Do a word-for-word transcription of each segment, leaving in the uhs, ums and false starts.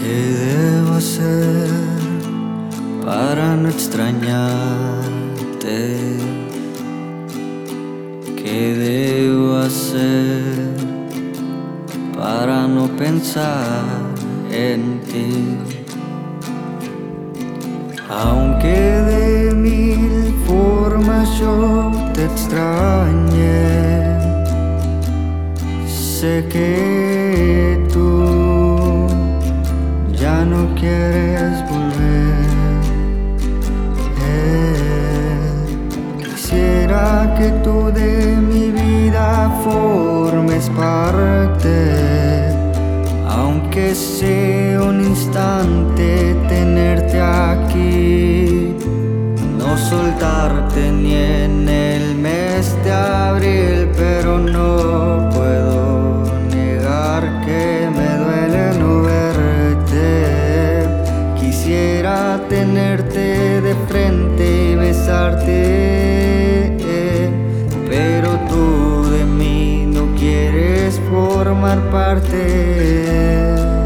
¿Qué debo hacer para no extrañarte? ¿Qué debo hacer para no pensar en ti? Aunque de mil formas yo te extrañe, sé que tú ya no quieres volver. Eh, quisiera que tú de mi vida formes parte, aunque sea un instante tenerte aquí, no soltarte ni en el mes de abril, pero no puedo negar que me duele no verte. Quisiera tenerte de frente y besarte, pero tú de mí no quieres formar parte.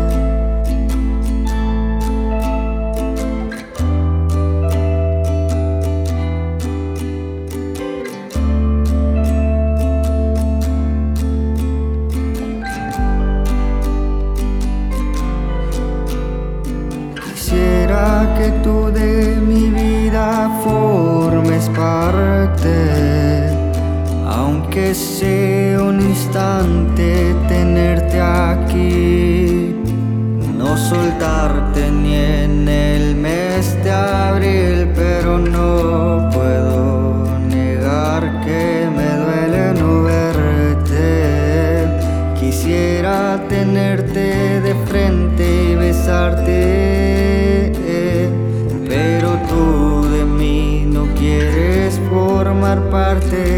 Quisiera que tú de mi vida formes parte, aunque sea un instante tenerte aquí, no soltarte ni en el mes de abril, pero no puedo negar que me duele no verte. Quisiera tenerte de frente y besarte, pero tú de mí no quieres formar parte.